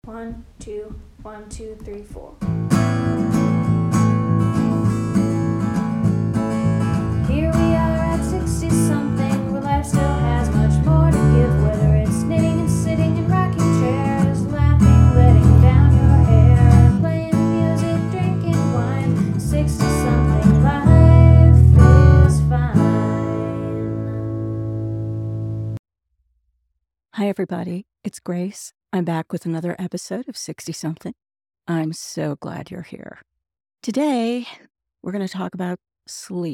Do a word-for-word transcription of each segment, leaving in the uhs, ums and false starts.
One, two, one, two, three, four. Here we are at sixty something, where life still has much more to give. Whether it's knitting and sitting in rocking chairs, laughing, letting down your hair, playing music, drinking wine. Sixty something, life is fine. Hi, everybody. It's Grace. I'm back with another episode of sixty something. I'm so glad you're here. Today, we're going to talk about sleep.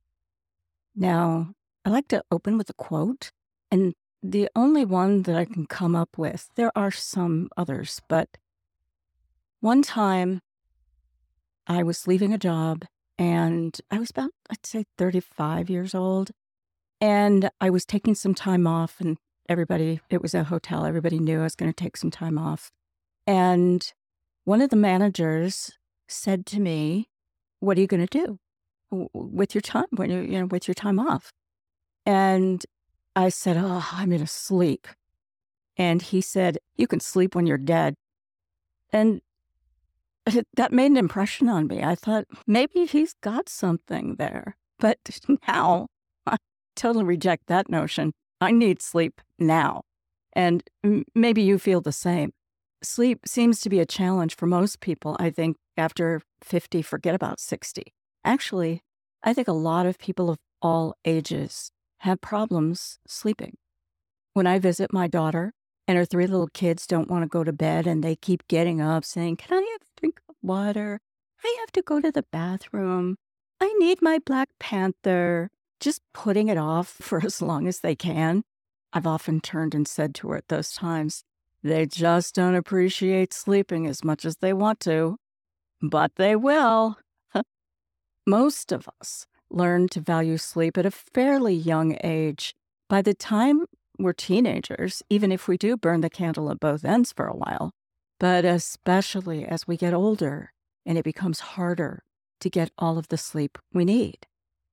Now, I like to open with a quote, and the only one that I can come up with, there are some others, but one time I was leaving a job and I was about, I'd say, thirty-five years old, and I was taking some time off, and everybody, it was a hotel, everybody knew I was going to take some time off. And one of the managers said to me, "What are you going to do w- with your time when you, you know, with your time off?" And I said, "Oh, I'm going to sleep." And he said, "You can sleep when you're dead." And it, that made an impression on me. I thought maybe he's got something there. But now I totally reject that notion. I need sleep now. And m- maybe you feel the same. Sleep seems to be a challenge for most people. I think after fifty, forget about sixty. Actually, I think a lot of people of all ages have problems sleeping. When I visit my daughter and her three little kids don't want to go to bed and they keep getting up saying, "Can I have a drink of water? I have to go to the bathroom. I need my Black Panther," just putting it off for as long as they can. I've often turned and said to her at those times, they just don't appreciate sleeping as much as they want to, but they will. Most of us learn to value sleep at a fairly young age. By the time we're teenagers, even if we do burn the candle at both ends for a while, but especially as we get older and it becomes harder to get all of the sleep we need.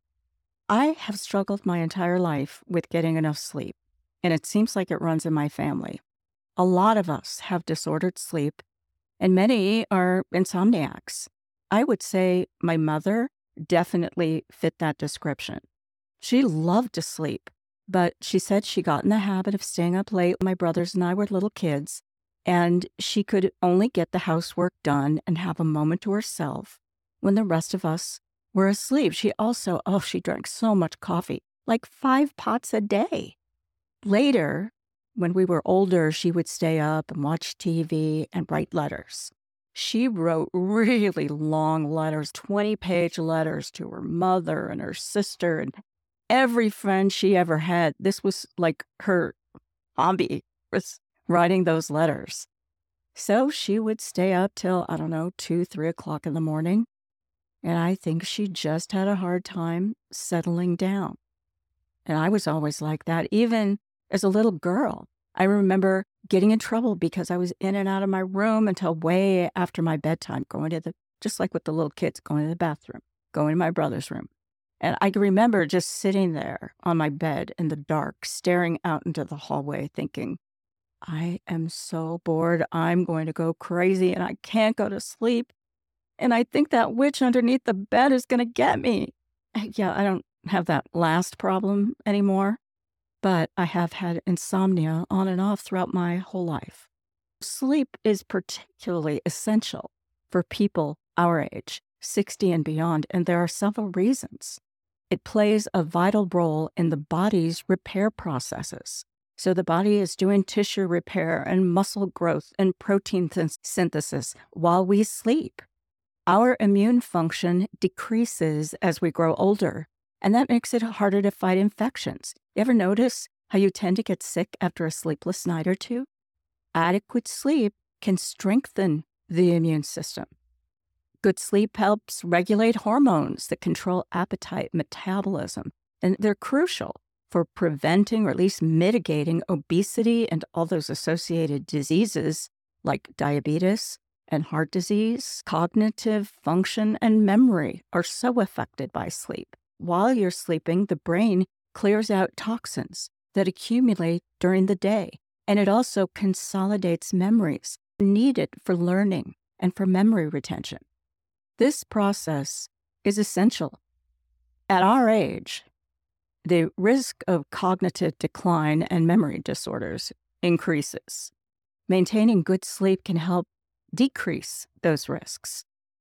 I have struggled my entire life with getting enough sleep, and it seems like it runs in my family. A lot of us have disordered sleep, and many are insomniacs. I would say my mother definitely fit that description. She loved to sleep, but she said she got in the habit of staying up late when my brothers and I were little kids, and she could only get the housework done and have a moment to herself when the rest of us were asleep. She also, oh, she drank so much coffee, like five pots a day. Later, when we were older, she would stay up and watch T V and write letters. She wrote really long letters, twenty-page letters to her mother and her sister and every friend she ever had. This was like her hobby, was writing those letters. So she would stay up till, I don't know, two, three o'clock in the morning. And I think she just had a hard time settling down. And I was always like that, even as a little girl. I remember getting in trouble because I was in and out of my room until way after my bedtime, going to the, just like with the little kids, going to the bathroom, going to my brother's room. And I can remember just sitting there on my bed in the dark, staring out into the hallway, thinking, I am so bored. I'm going to go crazy and I can't go to sleep. And I think that witch underneath the bed is going to get me. Yeah, I don't have that last problem anymore, but I have had insomnia on and off throughout my whole life. Sleep is particularly essential for people our age, sixty and beyond, and there are several reasons. It plays a vital role in the body's repair processes. So the body is doing tissue repair and muscle growth and protein th- synthesis while we sleep. Our immune function decreases as we grow older, and that makes it harder to fight infections. You ever notice how you tend to get sick after a sleepless night or two? Adequate sleep can strengthen the immune system. Good sleep helps regulate hormones that control appetite, metabolism, and they're crucial for preventing or at least mitigating obesity and all those associated diseases like diabetes and heart disease. Cognitive function and memory are so affected by sleep. While you're sleeping, the brain clears out toxins that accumulate during the day, and it also consolidates memories needed for learning and for memory retention. This process is essential. At our age, the risk of cognitive decline and memory disorders increases. Maintaining good sleep can help decrease those risks.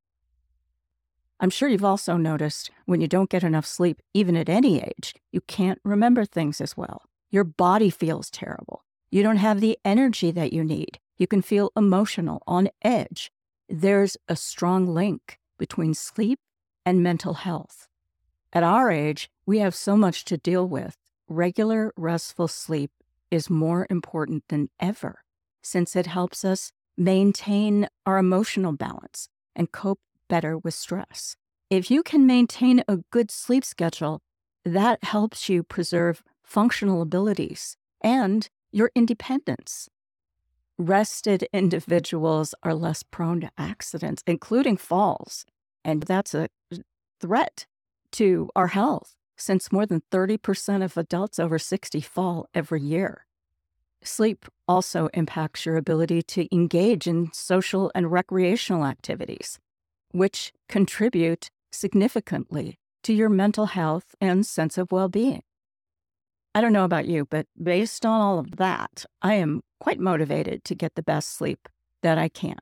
I'm sure you've also noticed when you don't get enough sleep, even at any age, you can't remember things as well. Your body feels terrible. You don't have the energy that you need. You can feel emotional, on edge. There's a strong link between sleep and mental health. At our age, we have so much to deal with. Regular, restful sleep is more important than ever, since it helps us maintain our emotional balance and cope better with stress. If you can maintain a good sleep schedule, that helps you preserve functional abilities and your independence. Rested individuals are less prone to accidents, including falls, and that's a threat to our health, since more than thirty percent of adults over sixty fall every year. Sleep also impacts your ability to engage in social and recreational activities, which contribute significantly to your mental health and sense of well-being. I don't know about you, but based on all of that, I am quite motivated to get the best sleep that I can.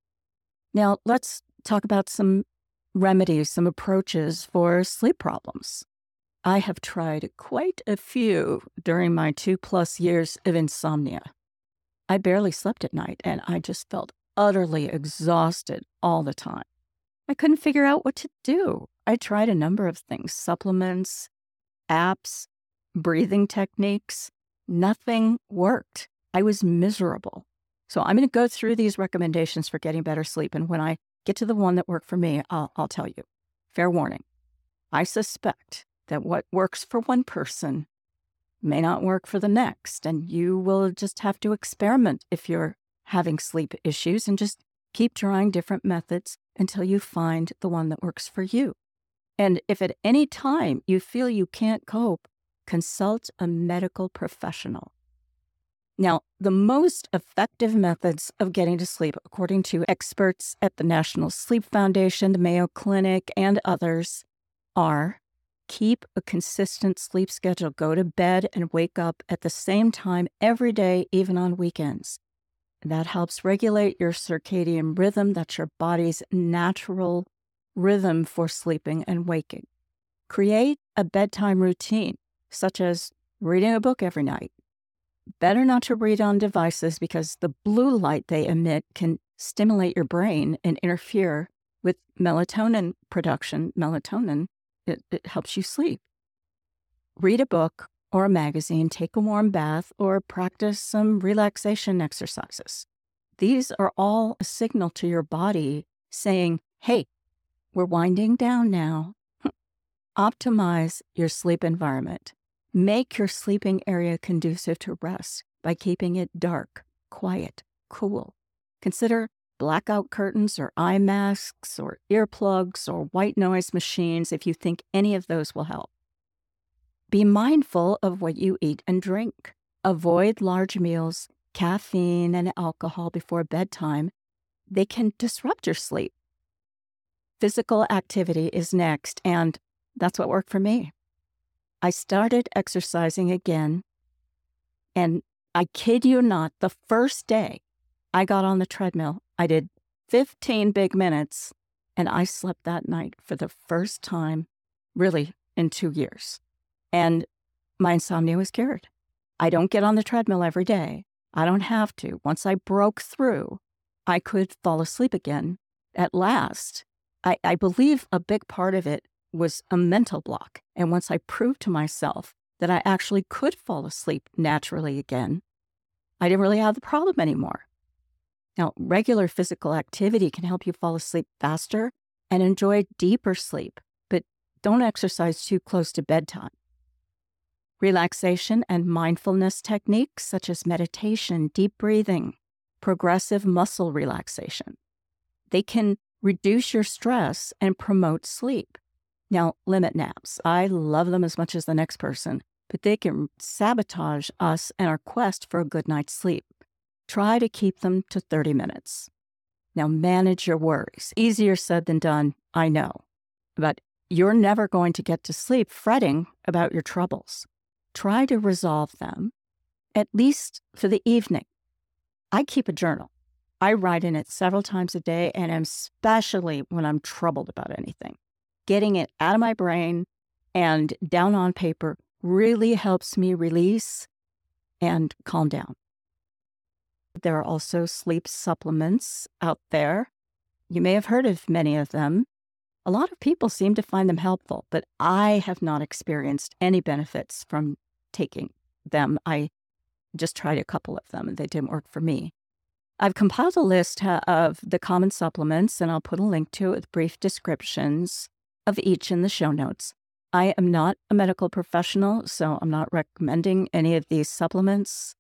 Now, let's talk about some remedies, some approaches for sleep problems. I have tried quite a few during my two plus years of insomnia. I barely slept at night, and I just felt utterly exhausted all the time. I couldn't figure out what to do. I tried a number of things, supplements, apps, breathing techniques. Nothing worked. I was miserable. So I'm going to go through these recommendations for getting better sleep, and when I get to the one that worked for me, I'll, I'll tell you. Fair warning, I suspect that what works for one person may not work for the next, and you will just have to experiment if you're having sleep issues and just keep trying different methods until you find the one that works for you. And if at any time you feel you can't cope, consult a medical professional. Now, the most effective methods of getting to sleep, according to experts at the National Sleep Foundation, the Mayo Clinic, and others, are keep a consistent sleep schedule. Go to bed and wake up at the same time every day, even on weekends. That helps regulate your circadian rhythm. That's your body's natural rhythm for sleeping and waking. Create a bedtime routine, such as reading a book every night. Better not to read on devices because the blue light they emit can stimulate your brain and interfere with melatonin production. Melatonin, it, it helps you sleep. Read a book or a magazine, take a warm bath, or practice some relaxation exercises. These are all a signal to your body saying, hey, we're winding down now. Optimize your sleep environment. Make your sleeping area conducive to rest by keeping it dark, quiet, cool. Consider blackout curtains or eye masks or earplugs or white noise machines if you think any of those will help. Be mindful of what you eat and drink. Avoid large meals, caffeine, and alcohol before bedtime. They can disrupt your sleep. Physical activity is next, and that's what worked for me. I started exercising again, and I kid you not, the first day I got on the treadmill, I did fifteen big minutes, and I slept that night for the first time, really, in two years. And my insomnia was cured. I don't get on the treadmill every day. I don't have to. Once I broke through, I could fall asleep again at last. I, I believe a big part of it was a mental block. And once I proved to myself that I actually could fall asleep naturally again, I didn't really have the problem anymore. Now, regular physical activity can help you fall asleep faster and enjoy deeper sleep, but don't exercise too close to bedtime. Relaxation and mindfulness techniques such as meditation, deep breathing, progressive muscle relaxation. They can reduce your stress and promote sleep. Now, limit naps. I love them as much as the next person, but they can sabotage us and our quest for a good night's sleep. try to keep them to thirty minutes. Now, manage your worries. Easier said than done, I know. But you're never going to get to sleep fretting about your troubles. Try to resolve them, at least for the evening. I keep a journal. I write in it several times a day, and especially when I'm troubled about anything. Getting it out of my brain and down on paper really helps me release and calm down. There are also sleep supplements out there. You may have heard of many of them. A lot of people seem to find them helpful, but I have not experienced any benefits from taking them. I just tried a couple of them, and they didn't work for me. I've compiled a list of the common supplements, and I'll put a link to it with brief descriptions of each in the show notes. I am not a medical professional, so I'm not recommending any of these supplements.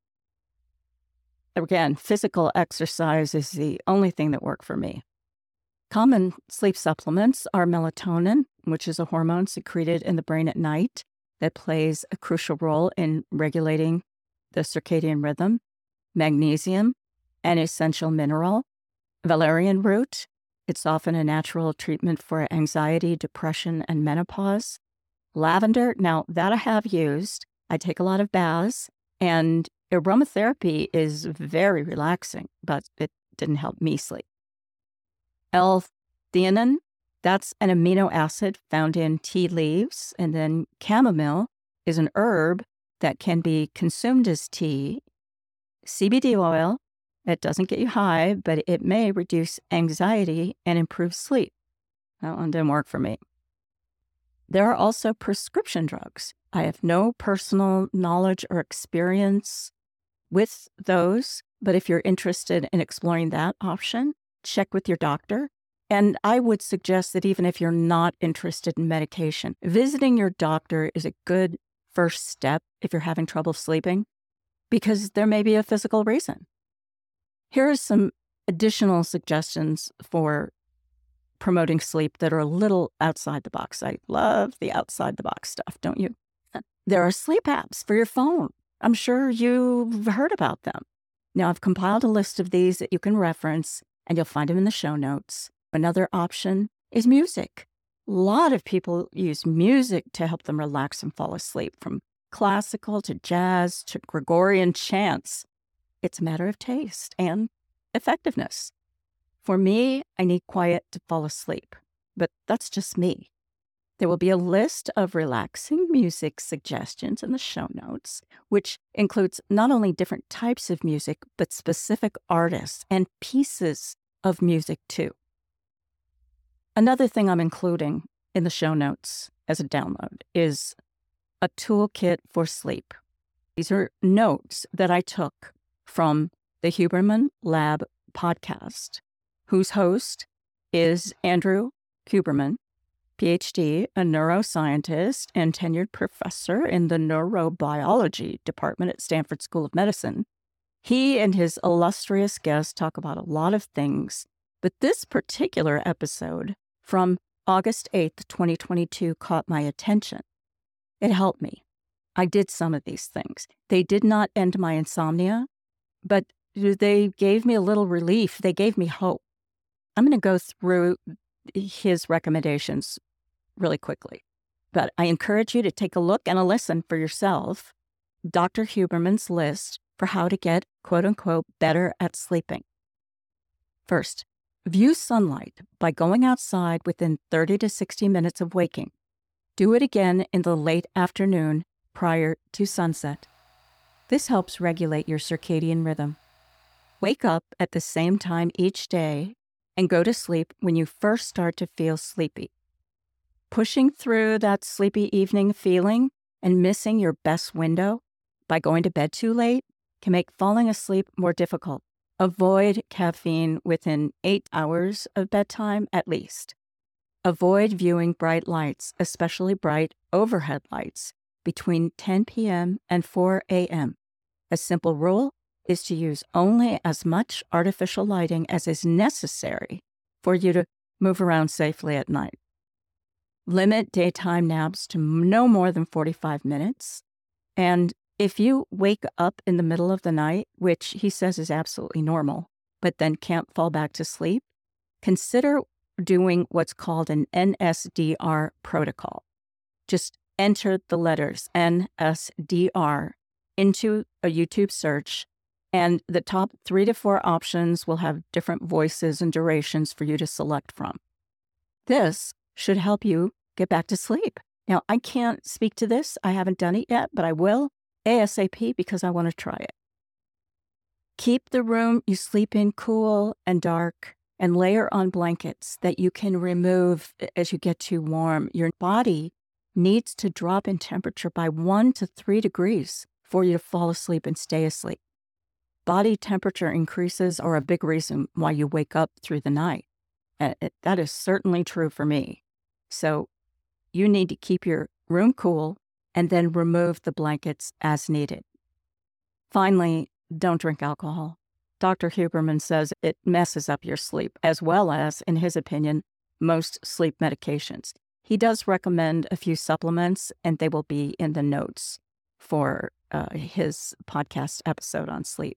Again, physical exercise is the only thing that worked for me. Common sleep supplements are melatonin, which is a hormone secreted in the brain at night that plays a crucial role in regulating the circadian rhythm, magnesium, an essential mineral, valerian root. It's often a natural treatment for anxiety, depression, and menopause. Lavender, now that I have used, I take a lot of baths, and aromatherapy is very relaxing, but it didn't help me sleep. L-theanine, that's an amino acid found in tea leaves, and then chamomile is an herb that can be consumed as tea. C B D oil, it doesn't get you high, but it may reduce anxiety and improve sleep. That one didn't work for me. There are also prescription drugs. I have no personal knowledge or experience with those, but if you're interested in exploring that option, check with your doctor. And I would suggest that even if you're not interested in medication, visiting your doctor is a good first step if you're having trouble sleeping, because there may be a physical reason. Here are some additional suggestions for promoting sleep that are a little outside the box. I love the outside the box stuff, don't you? There are sleep apps for your phone. I'm sure you've heard about them. Now, I've compiled a list of these that you can reference, and you'll find them in the show notes. Another option is music. A lot of people use music to help them relax and fall asleep, from classical to jazz to Gregorian chants. It's a matter of taste and effectiveness. For me, I need quiet to fall asleep, but that's just me. There will be a list of relaxing music suggestions in the show notes, which includes not only different types of music, but specific artists and pieces of music too. Another thing I'm including in the show notes as a download is a toolkit for sleep. These are notes that I took from the Huberman Lab podcast, whose host is Andrew Huberman, P H D, a neuroscientist and tenured professor in the neurobiology department at Stanford School of Medicine. He and his illustrious guests talk about a lot of things, but this particular episode from August eighth, twenty twenty-two caught my attention. It helped me. I did some of these things. They did not end my insomnia, but they gave me a little relief. They gave me hope. I'm going to go through his recommendations really quickly, but I encourage you to take a look and a listen for yourself. Doctor Huberman's list for how to get, quote unquote, better at sleeping. First, view sunlight by going outside within thirty to sixty minutes of waking. Do it again in the late afternoon prior to sunset. This helps regulate your circadian rhythm. Wake up at the same time each day and go to sleep when you first start to feel sleepy. Pushing through that sleepy evening feeling and missing your best window by going to bed too late can make falling asleep more difficult. Avoid caffeine within eight hours of bedtime at least. Avoid viewing bright lights, especially bright overhead lights, between ten p.m. and four a.m. A simple rule is to use only as much artificial lighting as is necessary for you to move around safely at night. Limit daytime naps to no more than forty-five minutes, and If you wake up in the middle of the night, which he says is absolutely normal, but then can't fall back to sleep, consider doing what's called an N S D R protocol. Just enter the letters N S D R into a YouTube search, and the top three to four options will have different voices and durations for you to select from. This should help you get back to sleep. Now, I can't speak to this. I haven't done it yet, but I will ASAP because I want to try it. Keep the room you sleep in cool and dark, and layer on blankets that you can remove as you get too warm. Your body needs to drop in temperature by one to three degrees for you to fall asleep and stay asleep. Body temperature increases are a big reason why you wake up through the night. And it, that is certainly true for me. So you need to keep your room cool and then remove the blankets as needed. Finally, don't drink alcohol. Doctor Huberman says it messes up your sleep, as well as, in his opinion, most sleep medications. He does recommend a few supplements, and they will be in the notes for uh, his podcast episode on sleep.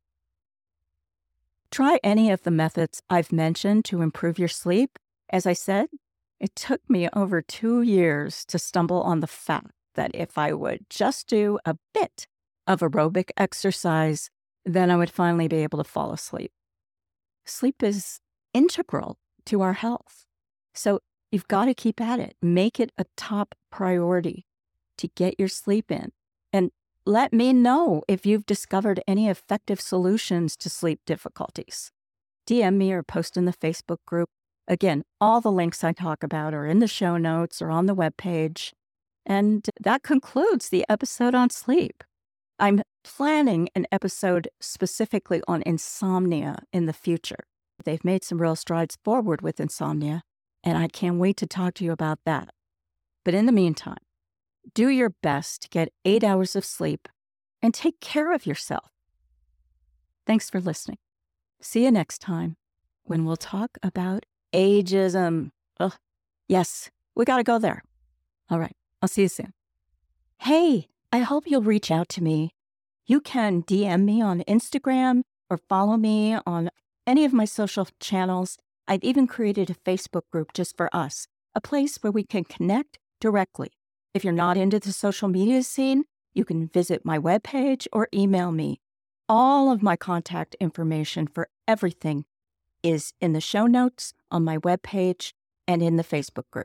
Try any of the methods I've mentioned to improve your sleep. As I said, it took me over two years to stumble on the fact that if I would just do a bit of aerobic exercise, then I would finally be able to fall asleep. Sleep is integral to our health. So you've got to keep at it. Make it a top priority to get your sleep in. And let me know if you've discovered any effective solutions to sleep difficulties. D M me or post in the Facebook group. Again, all the links I talk about are in the show notes or on the webpage. And that concludes the episode on sleep. I'm planning an episode specifically on insomnia in the future. They've made some real strides forward with insomnia, and I can't wait to talk to you about that. But in the meantime, do your best to get eight hours of sleep and take care of yourself. Thanks for listening. See you next time when we'll talk about ageism. Ugh. Yes, we got to go there. All right, I'll see you soon. Hey, I hope you'll reach out to me. You can D M me on Instagram or follow me on any of my social channels. I've even created a Facebook group just for us, a place where we can connect directly. If you're not into the social media scene, you can visit my webpage or email me. All of my contact information for everything is in the show notes on my webpage and in the Facebook group.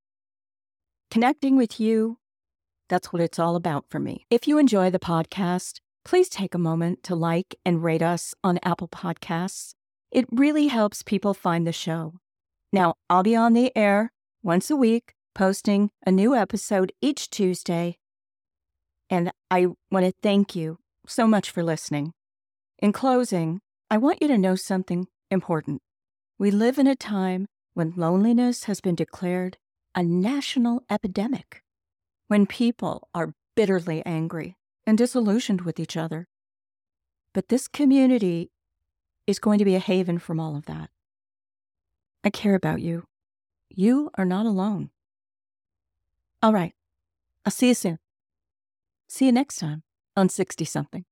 Connecting with you, that's what it's all about for me. If you enjoy the podcast, please take a moment to like and rate us on Apple Podcasts. It really helps people find the show. Now, I'll be on the air once a week, posting a new episode each Tuesday. And I want to thank you so much for listening. In closing, I want you to know something important. We live in a time when loneliness has been declared a national epidemic, when people are bitterly angry and disillusioned with each other. But this community is going to be a haven from all of that. I care about you. You are not alone. All right, I'll see you soon. See you next time on sixty something.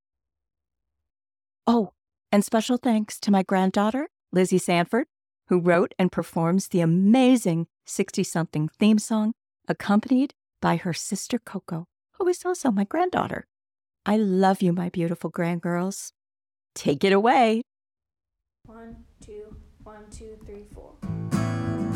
Oh, and special thanks to my granddaughter, Lizzie Sanford, who wrote and performs the amazing sixty something theme song, accompanied by her sister Coco, who is also my granddaughter. I love you, my beautiful grandgirls. Take it away. One, two, one, two, three, four.